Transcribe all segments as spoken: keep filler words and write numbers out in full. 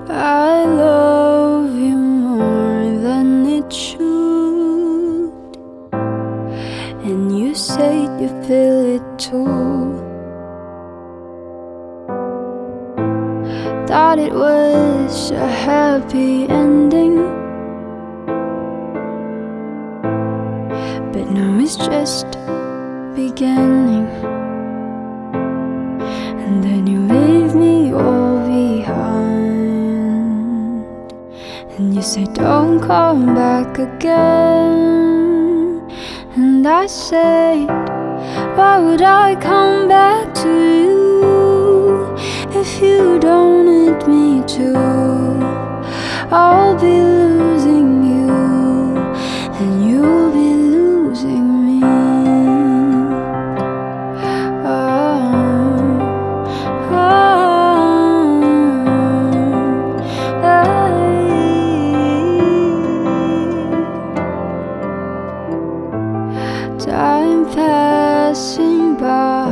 I love you more than it should, and you say you feel it too. Thought it was a happy ending, but now it's just beginning. And then you leave me all behind, and you say don't come back again. And I say, why would I come back to you if you don't need me to? I'll be losing you, and you'll be losing me. Oh, oh, hey. Time passing by,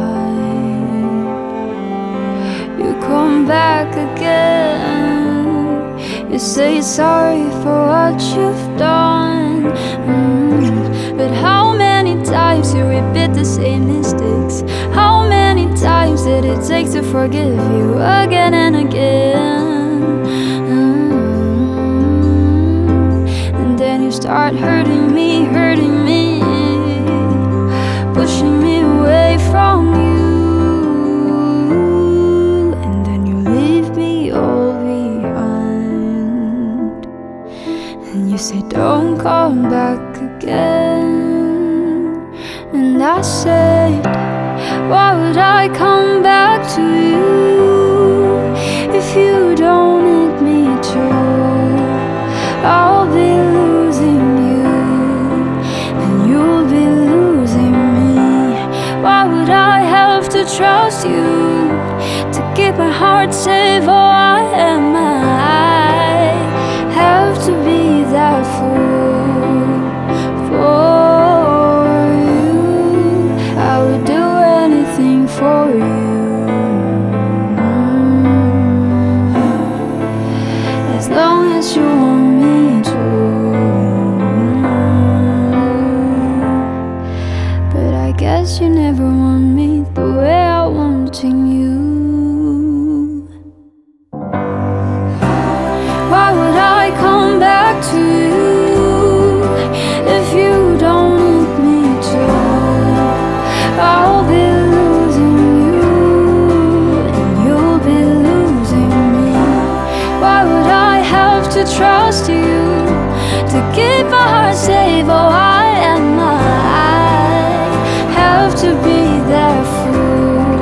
you come back again. You say sorry for what you've done, mm. But how many times you repeat the same mistakes? How many times did it take to forgive you again and again? Mm. And then you start hurting me, hurting me, pushing me away from you. And you say don't come back again. And I say, why would I come back to you if you don't need me to? I'll be losing you, and you'll be losing me. Why would I have to trust you to keep my heart safe? Oh, I am I have to be that fool for you. I would do anything for you, as long as you want me to. But I guess you never want me the way I'm wanting you. Why would I come back to you if you don't need me to? I'll be losing you, and you'll be losing me. Why would I have to trust you to keep my heart safe? Oh, I am I have to be that fool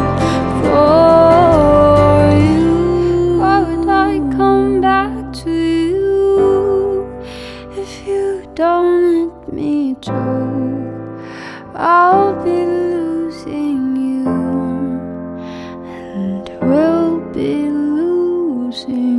for you. Why would I come back to you if you don't need me to? I'll be losing you, and we'll be losing